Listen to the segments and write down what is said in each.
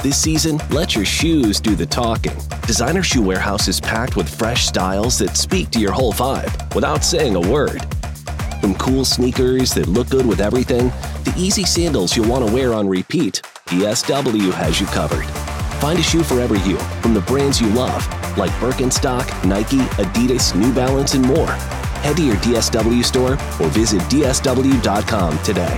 This season, let your shoes do the talking. Designer Shoe Warehouse is packed with fresh styles that speak to your whole vibe without saying a word. From cool sneakers that look good with everything, to easy sandals you'll want to wear on repeat, DSW has you covered. Find a shoe for every you from the brands you love, like Birkenstock, Nike, Adidas, New Balance, and more. Head to your DSW store or visit dsw.com today.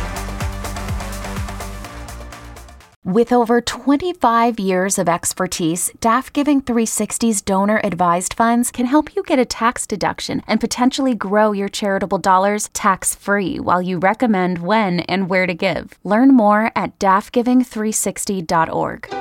With over 25 years of expertise, DAF Giving 360's donor-advised funds can help you get a tax deduction and potentially grow your charitable dollars tax-free while you recommend when and where to give. Learn more at dafgiving360.org.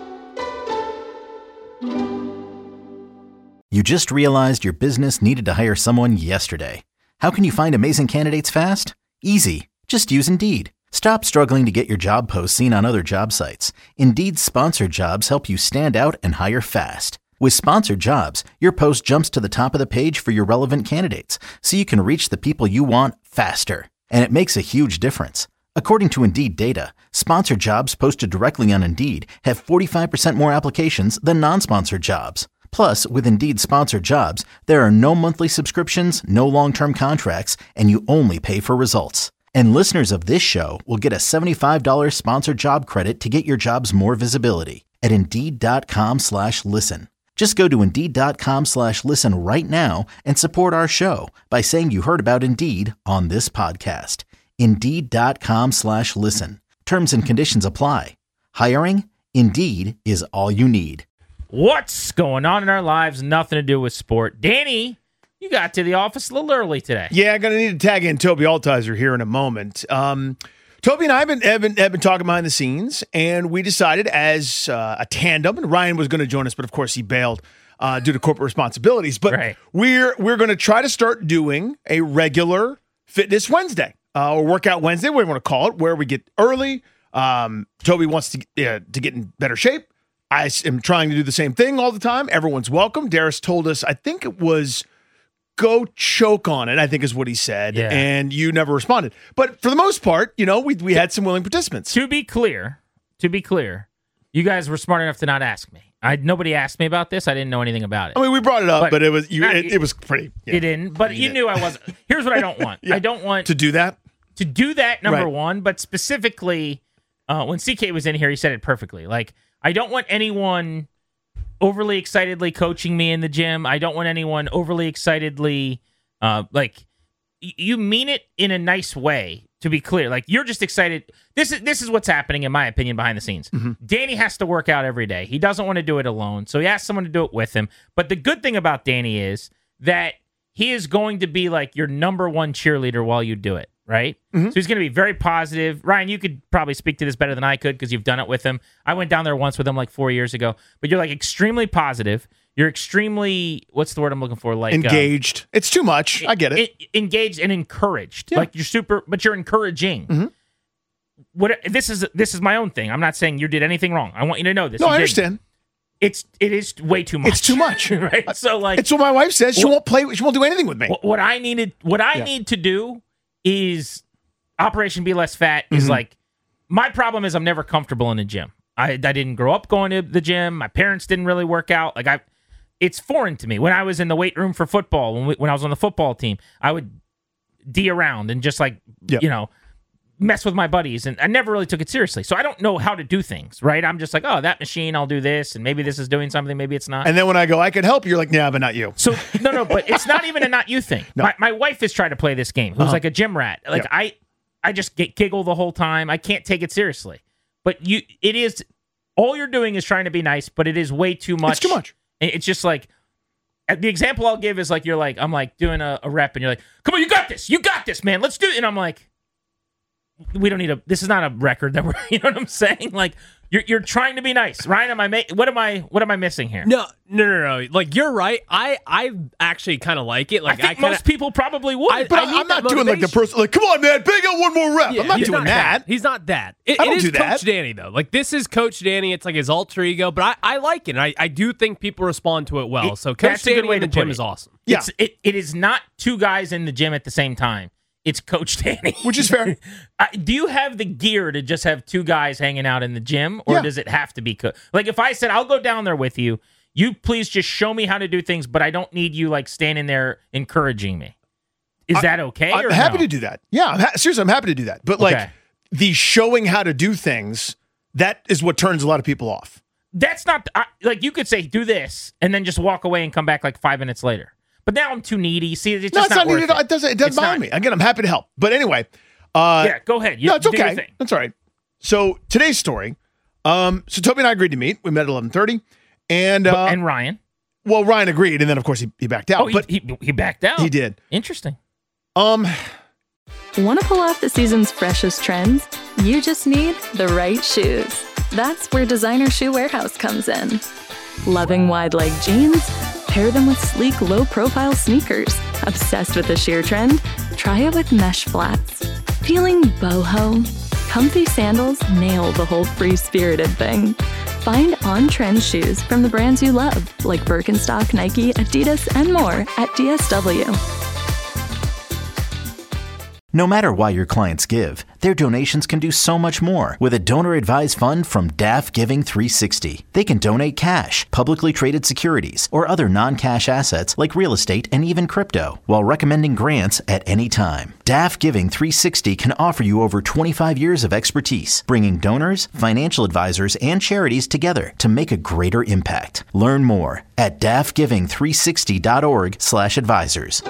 You just realized your business needed to hire someone yesterday. How can you find amazing candidates fast? Easy. Just use Indeed. Stop struggling to get your job posts seen on other job sites. Indeed's sponsored jobs help you stand out and hire fast. With sponsored jobs, your post jumps to the top of the page for your relevant candidates, so you can reach the people you want faster. And it makes a huge difference. According to Indeed data, sponsored jobs posted directly on Indeed have 45% more applications than non-sponsored jobs. Plus, with Indeed sponsored jobs, there are no monthly subscriptions, no long-term contracts, and you only pay for results. And listeners of this show will get a $75 sponsored job credit to get your jobs more visibility at Indeed.com/listen. Just go to Indeed.com/listen right now and support our show by saying you heard about Indeed on this podcast. Indeed.com/listen. Terms and conditions apply. Hiring? Indeed is all you need. What's going on in our lives? Nothing to do with sport. Danny, you got to the office a little early today. Yeah, I'm going to need to tag in Toby Altizer here in a moment. Toby and I have been talking behind the scenes, and we decided as a tandem, and Ryan was going to join us, but of course he bailed due to corporate responsibilities. But right. we're going to try to start doing a regular Fitness Wednesday or Workout Wednesday, whatever you want to call it, where we get early. Toby wants to get in better shape. I am trying to do the same thing all the time. Everyone's welcome. Darius told us, I think it was, go choke on it, I think is what he said, yeah. And you never responded. But for the most part, we had some willing participants. To be clear, you guys were smart enough to not ask me. Nobody asked me about this. I didn't know anything about it. I mean, we brought it up, but it was pretty. Yeah. You didn't, but you knew I wasn't. Here's what I don't want. Yeah. I don't want to do that. Number right. one, but specifically, when CK was in here, he said it perfectly. Like, I don't want anyone overly excitedly coaching me in the gym. I don't want anyone overly excitedly, you mean it in a nice way, to be clear. Like, you're just excited. This is what's happening, in my opinion, behind the scenes. Mm-hmm. Danny has to work out every day. He doesn't want to do it alone, so he asks someone to do it with him. But the good thing about Danny is that he is going to be like your number one cheerleader while you do it, right? Mm-hmm. So he's going to be very positive. Ryan, you could probably speak to this better than I could because you've done it with him. I went down there once with him like 4 years ago. But you're like extremely positive. You're extremely, what's the word I'm looking for? Like engaged. It's too much. I get it. Engaged and encouraged. Yeah. Like but you're encouraging. Mm-hmm. This is my own thing. I'm not saying you did anything wrong. I want you to know this. No, I understand. It is way too much. It's too much, right? So like, it's what my wife says. She won't play. She won't do anything with me. What I need to do is Operation Be Less Fat. Is like, my problem is I'm never comfortable in the gym. I didn't grow up going to the gym. My parents didn't really work out. Like it's foreign to me. When I was in the weight room for football, when I was on the football team, I would around and just mess with my buddies, and I never really took it seriously. So I don't know how to do things, right? I'm just like, oh, that machine, I'll do this, and maybe this is doing something, maybe it's not. And then when I go, I could help, you're like, yeah, but not you. So no, but it's not even a not you thing. No. My wife has tried to play this game, who's like a gym rat. Like I just giggle the whole time. I can't take it seriously. But it is, all you're doing is trying to be nice, but it is way too much. It's too much. It's just like, the example I'll give is like, I'm like doing a rep, and you're like, come on, you got this, man, let's do it. And I'm like, we don't need this is not a record that we're, you know what I'm saying? Like, you're trying to be nice. Ryan, what am I missing here? No. Like, you're right. I actually kind of like it. Like, I think most people probably would. But I'm not doing like the person, like, come on, man, bang out one more rep. Yeah, I'm not doing that. He's not that. It is do that. Coach Danny, though. Like, this is Coach Danny. It's like his alter ego, but I like it. And I do think people respond to it well. So Coach Danny in the gym is awesome. Yeah. It is not two guys in the gym at the same time. it's Coach Danny. Which is fair. Do you have the gear to just have two guys hanging out in the gym, or Yeah. does it have to be like if I said I'll go down there with you, you please just show me how to do things, but I don't need you like standing there encouraging me. Is that okay? I'm or happy no? to do that. Yeah, seriously, I'm happy to do that. But like the showing how to do things, that is what turns a lot of people off. That's not like you could say do this and then just walk away and come back like 5 minutes later. But now I'm too needy. See, it's just not worth needed. It doesn't bother me. Again, I'm happy to help. But anyway, yeah, go ahead. No, it's do your okay. thing. That's all right. So today's story. So Toby and I agreed to meet. We met at 11:30, and Ryan. Well, Ryan agreed, and then of course he backed out. Oh, but he backed out. he did. Interesting. Want to pull off the season's freshest trends? You just need the right shoes. That's where Designer Shoe Warehouse comes in. Loving wide leg jeans? Pair them with sleek, low-profile sneakers. Obsessed with the sheer trend? Try it with mesh flats. Feeling boho? Comfy sandals nail the whole free-spirited thing. Find on-trend shoes from the brands you love, like Birkenstock, Nike, Adidas, and more at DSW. No matter why your clients give, their donations can do so much more with a donor-advised fund from DAF Giving 360. They can donate cash, publicly traded securities, or other non-cash assets like real estate and even crypto, while recommending grants at any time. DAF Giving 360 can offer you over 25 years of expertise, bringing donors, financial advisors, and charities together to make a greater impact. Learn more at dafgiving360.org/advisors.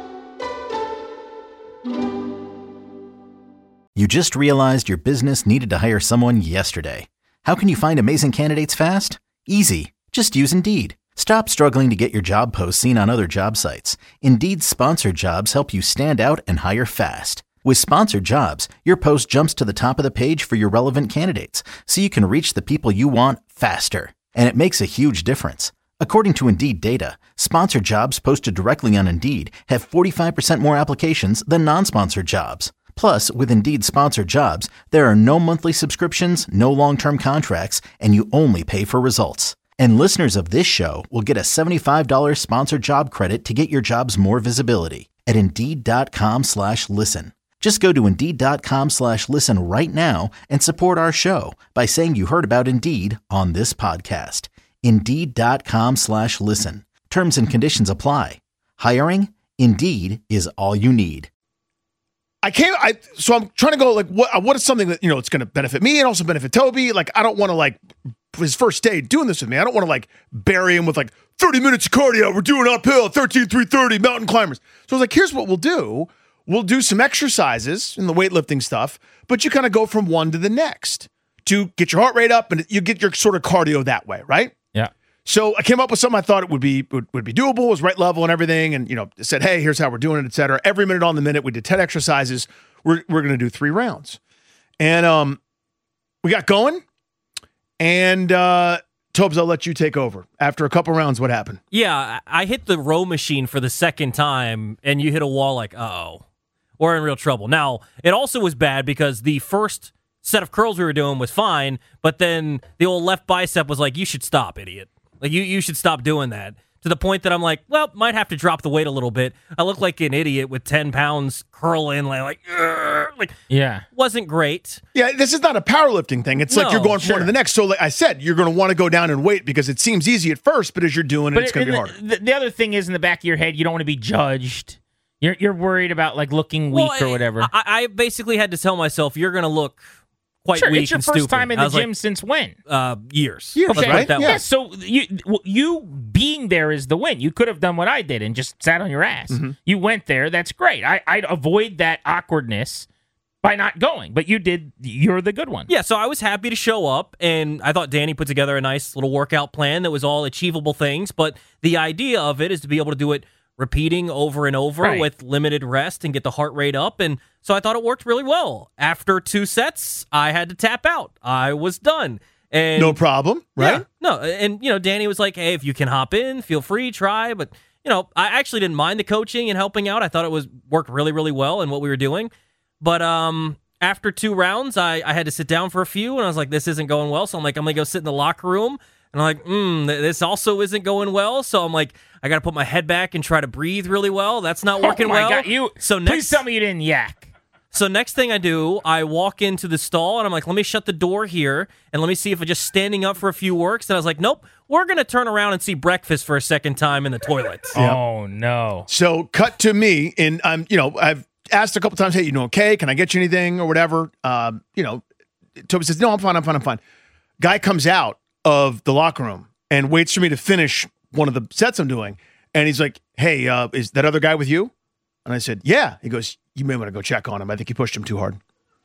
You just realized your business needed to hire someone yesterday. How can you find amazing candidates fast? Easy. Just use Indeed. Stop struggling to get your job posts seen on other job sites. Indeed's sponsored jobs help you stand out and hire fast. With sponsored jobs, your post jumps to the top of the page for your relevant candidates, so you can reach the people you want faster. And it makes a huge difference. According to Indeed data, sponsored jobs posted directly on Indeed have 45% more applications than non-sponsored jobs. Plus, with Indeed sponsored jobs, there are no monthly subscriptions, no long-term contracts, and you only pay for results. And listeners of this show will get a $75 sponsored job credit to get your jobs more visibility at Indeed.com/listen. Just go to Indeed.com/listen right now and support our show by saying you heard about Indeed on this podcast. Indeed.com/listen. Terms and conditions apply. Hiring? Indeed is all you need. So I'm trying to go like, what is something that, it's going to benefit me and also benefit Toby? Like, I don't want to like his first day doing this with me. I don't want to like bury him with like 30 minutes of cardio. We're doing uphill, 13,330 mountain climbers. So I was like, here's what we'll do. We'll do some exercises in the weightlifting stuff, but you kind of go from one to the next to get your heart rate up and you get your sort of cardio that way, right? Yeah. So I came up with something I thought it would be doable, was right level and everything, and said, hey, here's how we're doing it, et cetera. Every minute on the minute, we did 10 exercises. We're going to do 3 rounds, and we got going. And Tobes, I'll let you take over. After a couple rounds, what happened? Yeah, I hit the row machine for the second time, and you hit a wall like, uh-oh, we're in real trouble. Now, it also was bad because the first set of curls we were doing was fine, but then the old left bicep was like, you should stop, idiot. Like, you should stop doing that. To the point that I'm like, well, might have to drop the weight a little bit. I look like an idiot with 10 pounds curling, yeah. Wasn't great. Yeah, this is not a powerlifting thing. It's like you're going from one to the next. So like I said, you're going to want to go down in weight because it seems easy at first, but as you're doing it, it's going to be harder. The other thing is in the back of your head, you don't want to be judged. You're worried about like looking weak or whatever. I basically had to tell myself, you're going to look quite sure, weak it's your and first stupid. time in the gym since when? Years. Okay. Right? That Yeah, way. so you being there is the win. You could have done what I did and just sat on your ass. Mm-hmm. You went there. That's great. I'd avoid that awkwardness by not going, but you did. You're the good one. Yeah, so I was happy to show up, and I thought Danny put together a nice little workout plan that was all achievable things, but the idea of it is to be able to do it repeating over and over with limited rest and get the heart rate up, and so I thought it worked really well. After 2 sets, I had to tap out. I was done. And No problem, right? Yeah, no, and Danny was like, "Hey, if you can hop in, feel free, try." But I actually didn't mind the coaching and helping out. I thought it worked really, really well in what we were doing. But after 2 rounds, I had to sit down for a few, and I was like, "This isn't going well." So I'm like, "I'm gonna go sit in the locker room." And I'm like, this also isn't going well. So I'm like, I got to put my head back and try to breathe really well. That's not working well. God, please tell me you didn't yak. So next thing I do, I walk into the stall and I'm like, let me shut the door here and let me see if just standing up for a few works. And I was like, nope, we're going to turn around and see breakfast for a second time in the toilet. Oh, no. So cut to me, and I've asked a couple times, hey, you doing okay? Can I get you anything or whatever? Toby says, no, I'm fine. Guy comes out of the locker room and waits for me to finish one of the sets I'm doing. And he's like, hey, is that other guy with you? And I said, yeah. He goes, you may want to go check on him. I think he pushed him too hard.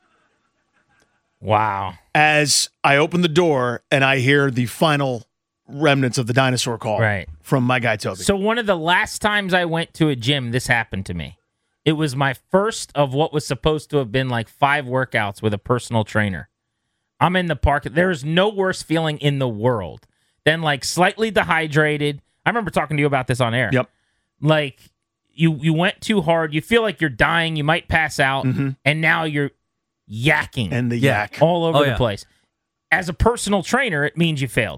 Wow. As I open the door and I hear the final remnants of the dinosaur call from my guy, Toby. So one of the last times I went to a gym, this happened to me. It was my first of what was supposed to have been like 5 workouts with a personal trainer. I'm in the park. There is no worse feeling in the world than like slightly dehydrated. I remember talking to you about this on air. Yep. Like you went too hard. You feel like you're dying. You might pass out. Mm-hmm. And now you're yakking. And the yak. All over the place. As a personal trainer, it means you failed.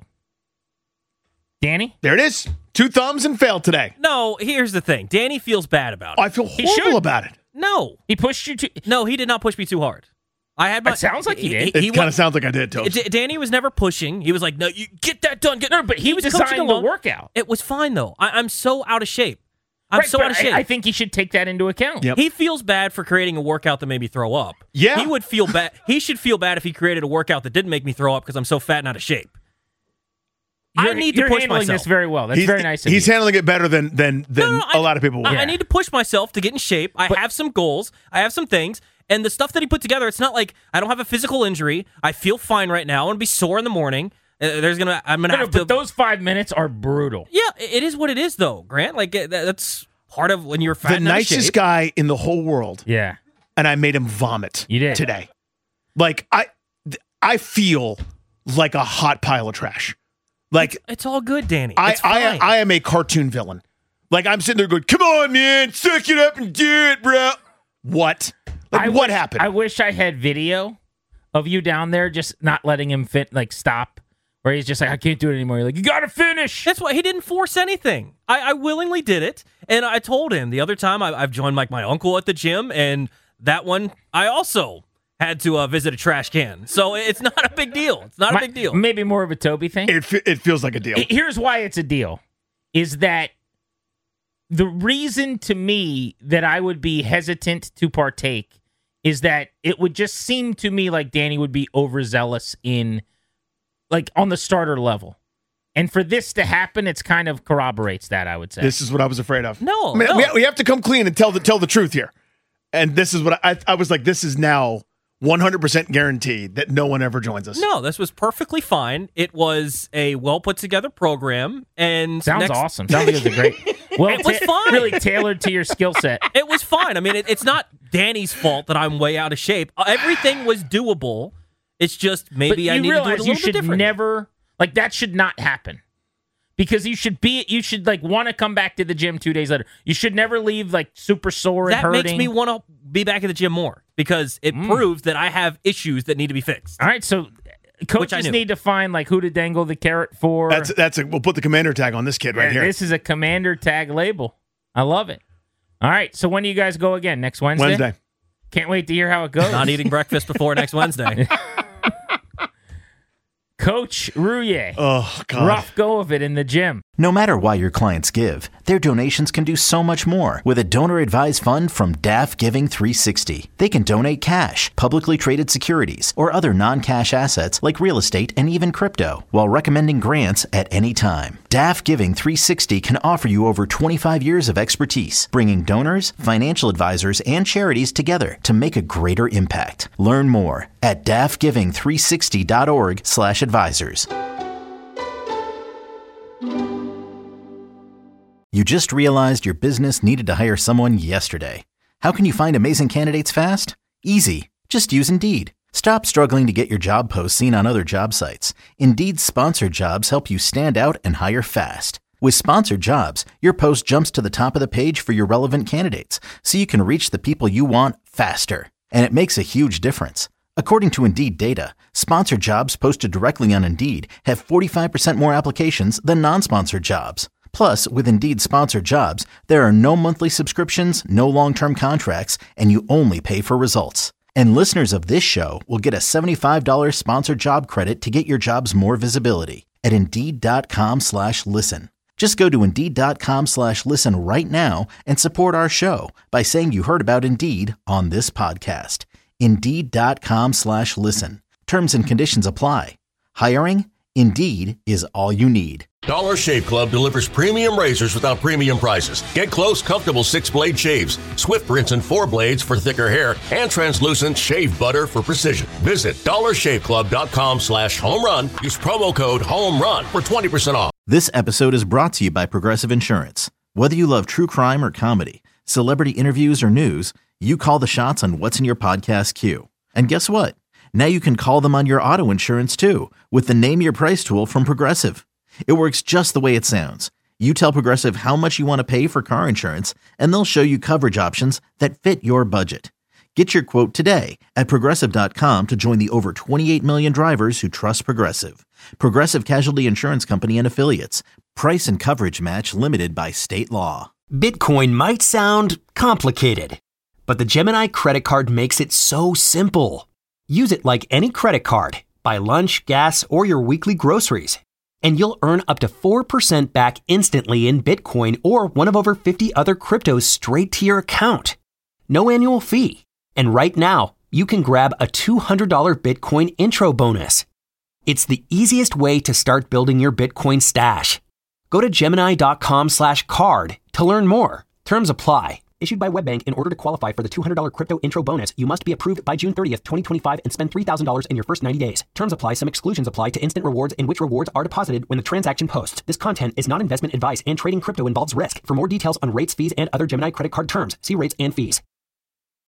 Danny? There it is. 2 thumbs and failed today. No, here's the thing. Danny feels bad about it. I feel horrible about it. No. He pushed you too. No, he did not push me too hard. It sounds like he did. It kind of sounds like I did, Toby. Danny was never pushing. He was like, no, you get that done. But he was designing the workout. It was fine, though. I'm so out of shape. I'm so out of shape. I think he should take that into account. Yep. He feels bad for creating a workout that made me throw up. Yeah. He would feel bad. He should feel bad if he created a workout that didn't make me throw up because I'm so fat and out of shape. I need to push handling myself. This very well. That's very nice of He's you. handling it better than a lot of people would. I need to push myself to get in shape. I have some goals. I have some things. And the stuff that he put together, it's not like I don't have a physical injury. I feel fine right now. I'm going to be sore in the morning. I'm going to have to... But those 5 minutes are brutal. Yeah, it is what it is, though, Grant. Like, that's part of when you're fat the and out of nicest shape. guy in the whole world. Yeah. And I made him vomit You did. today. Like, I feel like a hot pile of trash. Like, It's all good, Danny. It's fine. I am a cartoon villain. Like, I'm sitting there going, come on, man, suck it up and do it, bro. What? Like, what happened? I wish I had video of you down there just not letting him stop, where he's just like, I can't do it anymore. You're like, you got to finish. That's why he didn't force anything. I willingly did it. And I told him the other time I've joined like my uncle at the gym, and that one I also had to visit a trash can. So it's not a big deal. It's not a big deal. Maybe more of a Toby thing. It feels like a deal. Here's why it's a deal, is that the reason to me that I would be hesitant to partake is that it would just seem to me like Danny would be overzealous in, like, on the starter level. And for this to happen, it's kind of corroborates that, I would say. This is what I was afraid of. No, I mean, no. we have to come clean and tell the truth here. And this is what I was like, this is now 100% guaranteed that no one ever joins us. No, this was perfectly fine. It was a well put together program, and Sounds awesome. Sounds like it was a great. Well, It was fine. Really tailored to your skill set. It was fine. I mean, it's not Danny's fault that I'm way out of shape. Everything was doable. It's just maybe I need to do it a little bit different. Never, like, that should not happen. Because you should like want to come back to the gym 2 days later. You should never leave like super sore and That hurting. makes me want to be back at the gym more because it proves that I have issues that need to be fixed. All right, so coaches need to find like who to dangle the carrot for. We'll put the commander tag on this kid right here. This is a commander tag label. I love it. All right, so when do you guys go again? Next Wednesday? Wednesday. Can't wait to hear how it goes. Not eating breakfast before next Wednesday. Coach Rouillet. Oh, God. Rough go of it in the gym. No matter why your clients give, their donations can do so much more with a donor-advised fund from DAF Giving 360. They can donate cash, publicly traded securities, or other non-cash assets like real estate and even crypto, while recommending grants at any time. DAF Giving 360 can offer you over 25 years of expertise, bringing donors, financial advisors, and charities together to make a greater impact. Learn more at dafgiving360.org/advisors. You just realized your business needed to hire someone yesterday. How can you find amazing candidates fast? Easy. Just use Indeed. Stop struggling to get your job posts seen on other job sites. Indeed's sponsored jobs help you stand out and hire fast. With sponsored jobs, your post jumps to the top of the page for your relevant candidates, so you can reach the people you want faster. And it makes a huge difference. According to Indeed data, sponsored jobs posted directly on Indeed have 45% more applications than non-sponsored jobs. Plus, with Indeed sponsored jobs, there are no monthly subscriptions, no long-term contracts, and you only pay for results. And listeners of this show will get a $75 sponsored job credit to get your jobs more visibility at Indeed.com/listen. Just go to Indeed.com/listen right now and support our show by saying you heard about Indeed on this podcast. Indeed.com/listen. Terms and conditions apply. Hiring? Indeed is all you need. Dollar Shave Club delivers premium razors without premium prices. Get close, comfortable 6-blade shaves, swift rinse and 4 blades for thicker hair, and translucent shave butter for precision. Visit dollarshaveclub.com/home-run. Use promo code HOME-RUN for 20% off. This episode is brought to you by Progressive Insurance. Whether you love true crime or comedy, celebrity interviews or news, you call the shots on what's in your podcast queue. And guess what? Now you can call them on your auto insurance too with the Name Your Price tool from Progressive. It works just the way it sounds. You tell Progressive how much you want to pay for car insurance, and they'll show you coverage options that fit your budget. Get your quote today at Progressive.com to join the over 28 million drivers who trust Progressive. Progressive Casualty Insurance Company and Affiliates. Price and coverage match limited by state law. Bitcoin might sound complicated, but the Gemini credit card makes it so simple. Use it like any credit card. Buy lunch, gas, or your weekly groceries, and you'll earn up to 4% back instantly in Bitcoin or one of over 50 other cryptos straight to your account. No annual fee. And right now, you can grab a $200 Bitcoin intro bonus. It's the easiest way to start building your Bitcoin stash. Go to Gemini.com/card to learn more. Terms apply. Issued by WebBank. In order to qualify for the $200 crypto intro bonus, you must be approved by June 30th, 2025 and spend $3,000 in your first 90 days. Terms apply. Some exclusions apply to instant rewards in which rewards are deposited when the transaction posts. This content is not investment advice and trading crypto involves risk. For more details on rates, fees, and other Gemini credit card terms, see rates and fees.